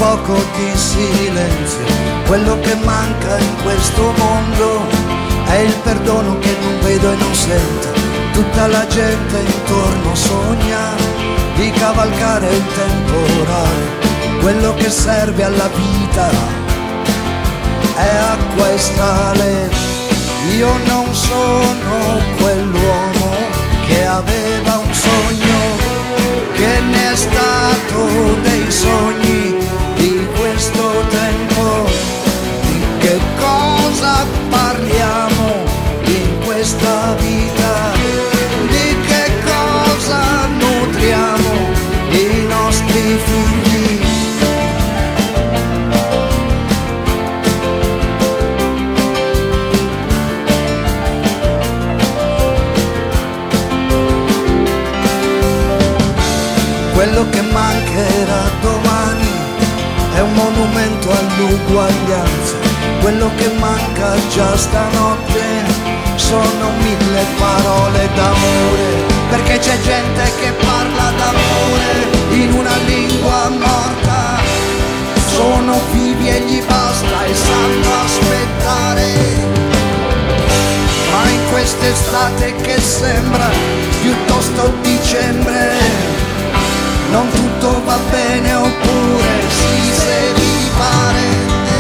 poco di silenzio. Quello che manca in questo mondo è il perdono che non vedo e non sento. Tutta la gente intorno sogna di cavalcare il temporale. Quello che serve alla vita è acqua e sale. Io non sono quell'uomo che aveva un sogno, che ne è stato dei sogni di questo tempo. Di che cosa parliamo in questa vita? Di che cosa nutriamo i nostri figli? Quello che mancherà domani è un monumento all'uguaglianza. Quello che manca già stanotte sono 1000 parole d'amore, perché c'è gente che parla d'amore in una lingua morta. Sono vivi e gli basta e sanno aspettare. Ma in quest'estate che sembra piuttosto dicembre, non tutto va bene oppure si se vi pare.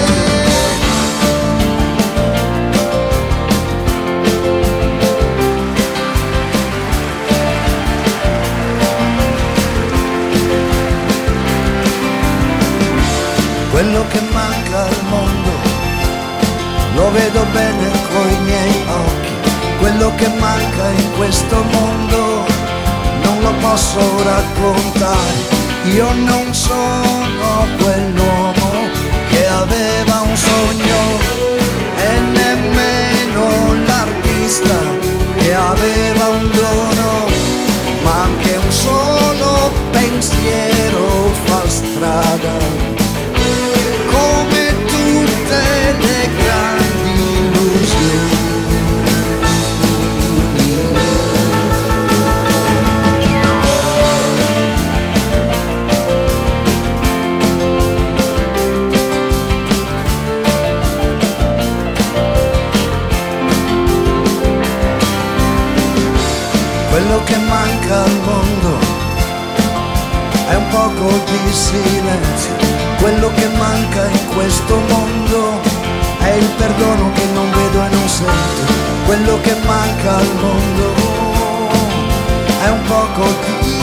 Quello che manca al mondo lo vedo bene coi miei occhi. Quello che manca in questo mondo non lo posso raccontare. Io non sono quell'uomo che aveva un sogno e nemmeno l'artista che aveva un dono, ma anche un solo pensiero fa strada, come tutte le grandi illusioni. Quello che manca al mondo è un poco di silenzio. Quello che manca in questo mondo è il perdono che non vedo e non sento. Quello che manca al mondo è un poco di